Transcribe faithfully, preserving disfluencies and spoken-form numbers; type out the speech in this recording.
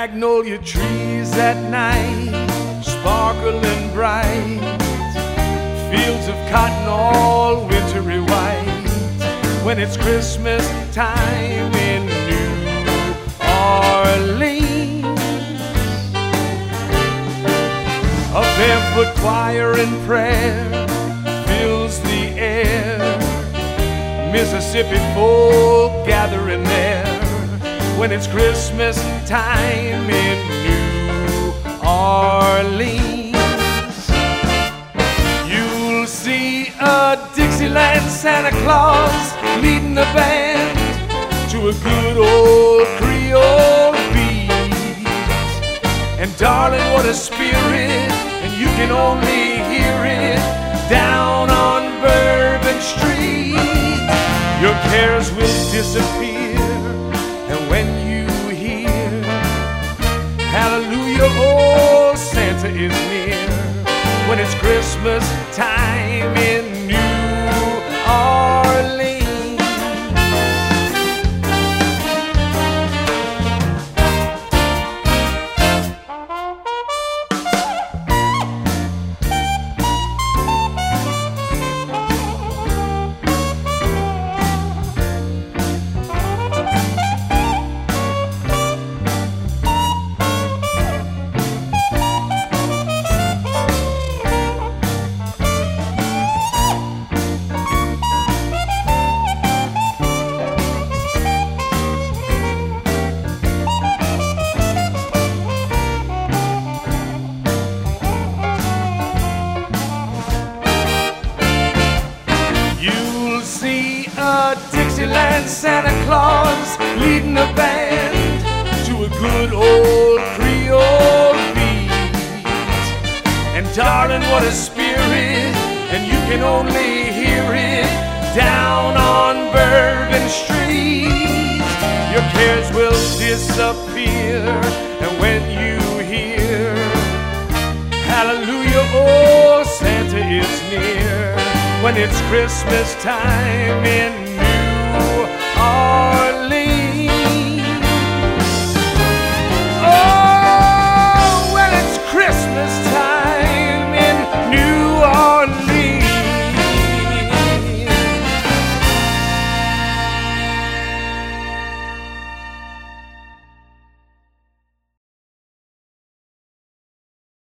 magnolia trees at night, sparkling bright, fields of cotton all wintry white, when it's Christmas time in New Orleans. A barefoot choir in prayer fills the air, Mississippi folk gathering there, when it's Christmas time in New Orleans. You'll see a Dixieland Santa Claus leading the band to a good old Creole beat. And darling, what a spirit, and you can only hear it down on Bourbon Street. Your cares will disappear, and when you hear hallelujah, oh, Santa is near, when it's Christmas time in New Orleans. Dixieland Santa Claus leading the band to a good old Creole beat. And darling, what a spirit, and you can only hear it down on Bourbon Street. Your cares will disappear, and when you hear hallelujah, oh, Santa is near, when it's Christmas time in